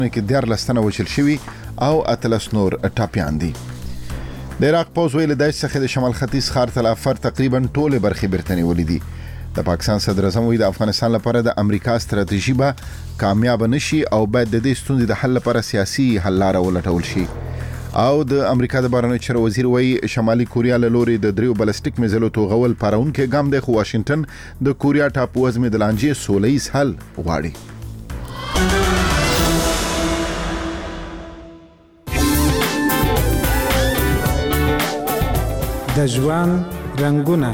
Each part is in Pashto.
کې 14 تنه وژل شوي او 13 نور ټاپیان دي. د عراق پوځ ویلي دی چې د شمال ختیځ ښار تل افر تقریبا ټولې برخې بیرته نیولې دي. د پاکستان صدر اعظم وایي د افغانستان لپاره د امریکا ستراتیژي به کامیاب نشي او باید د دې ستونزې د حل لپاره سیاسي حل لاره ولټول شي. او د امریکا د بهرنیو چارو وزیر وایي شمالي کوریا له لوري د 3 بالستیک میزایلو توغول پارونکي ګام دی، خو واشنگټن د کوریا ټاپو وزمې د لانجې سولهییز حل غواړي. د ژوند رنگونه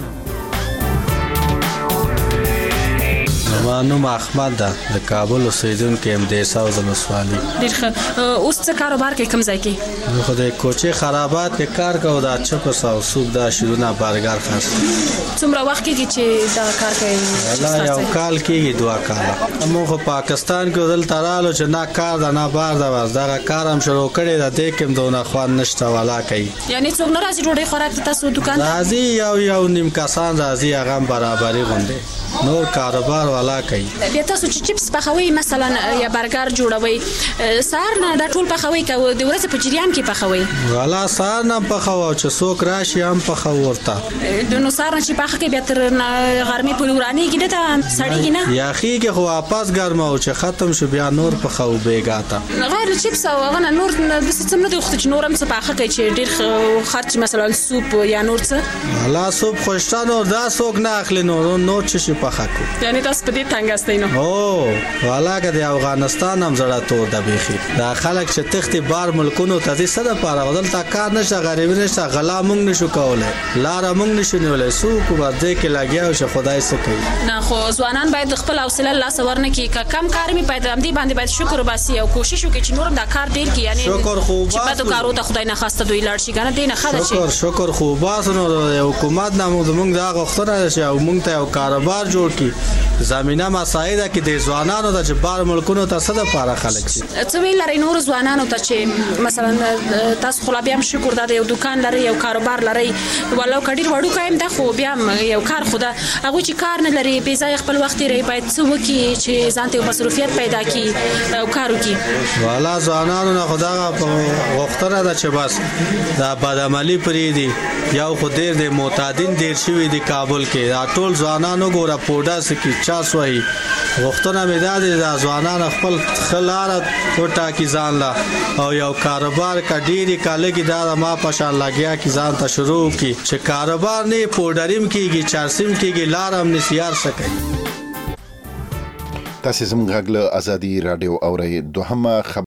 نوم احمد ده، د کابل اوسیدونکی یم، د ساوز ولسوالي. ډېر ښه. اوس څه کاروبار کوې، کوم ځای کې؟ زه خو د کوچې خرابات کې کار کوم، د چپس او سوپ دا شیونه برګر خاص. څومره وخت کېږي چې دا کار کوې؟ والله یو کال کېږي، 2 کاله. موږ خو پاکستان کې دلته رالو چې نه کار ده نه بار ده، بس دغه کار هم شروع کړی ده، دې کې هم دونه خوند نشته والا کوي. یعنې څوک نه راځي ډوډۍ خوراک ته تاسو دوکان؟ راځي یو نیم کسان راځي، هغه هم برابري غوندې نور کاروبار والا کوي. بیا تاسو چې چپس پخوئ مثلا یا برګر جوړوئ، سهار نه دا ټول پخوئ که د ورځې په جریان کې پخوئ؟ والا سهار نه پخوو، چې څوک راشي هم پخو ورته. نو سهار نه چې پخه کوي بیا تر غرمې پورې ورانېږي نه، ته سړېږي نه؟ یخېږي خو واپس ګرموو، چې ختم شو بیا نور پخو بیګا ته. غیر چپس او هغه نه نور داسې څه نه دي غوښتل چې نور هم څه پاخه کوي چې ډېر خرچ، مثلا سوپ یا نور څه؟ والا سوپ خو شته، نور دا څوک نه اخلي، نور څه شي پخه کو. یعنې تاسو په دې تنګ استئ نو؟ والا که د افغانستان هم زړه تور ده بیخي. دا خلک چې تښتي بار ملکونو ته ځي څه دپاره؟ دلته کار نشته، غریبي نشته، غلا موږ نشو کولی، لاره موږ نشو نیولی، څوک به دې کې لګیا وي چې خدای څه کوي. نه خو ځوانان باید خپل حوصله له لاسه ورنکړي، که کم کار مې باید همدې باندې باید شکر وباسي او کوشش وکړي چې نور هم دا کار ډېر کړي، یعنې شکر خو چې بدو کارو ته خدای نخواسته دوی لاړ شي، که نه دې نه ښه ده چې شکر خو وباسو. نو د حکومت نه زموږ دا غوښتنه ده چې موږ ته یو کاروبار جوړ کړي، زمینه مساعده کې د ځوانانو ته چې بار ملکونو ته څه دپاره خلک شي. څه ویل لرئ نورو ځوانانو ته چې مثلا تاسو خو لا بیا هم شکر ده د یو دوکان لرئ، یو کاروبار لرئ، ولو که ډېر وړوکی هم ده خو بیا هم یو کار خو ده، هغوی چې کار نه لري بې ځایه خپل وخت تېروي، باید څه وکړي چې ځان ته یو مصروفیت پیدا کړي او کار وکړي؟ والا ځوانانو نه خو دغه غوښتنه ده چې بس دا بدعملي پرېږدي. یو خو ډېر د معتادین ډېر شوي دي کابل کې، دا ټول ځوانان وګوره پوډه سکي چاس وایي. غوښتنه مې دا دی دا ځوانان خپل ښه لاره وټاکي ځان له، او یو کاروبار که ډېرې که لږې دا د ما په شان لګیا کړي ځان ته شروع کړي، چې کاروبار نه پوډریم کېږي، چارسیم کېږي، لاره هم نسیار څه کوي. تاسې زموږ غږ له ازادي راډیو اورئ. دوهمه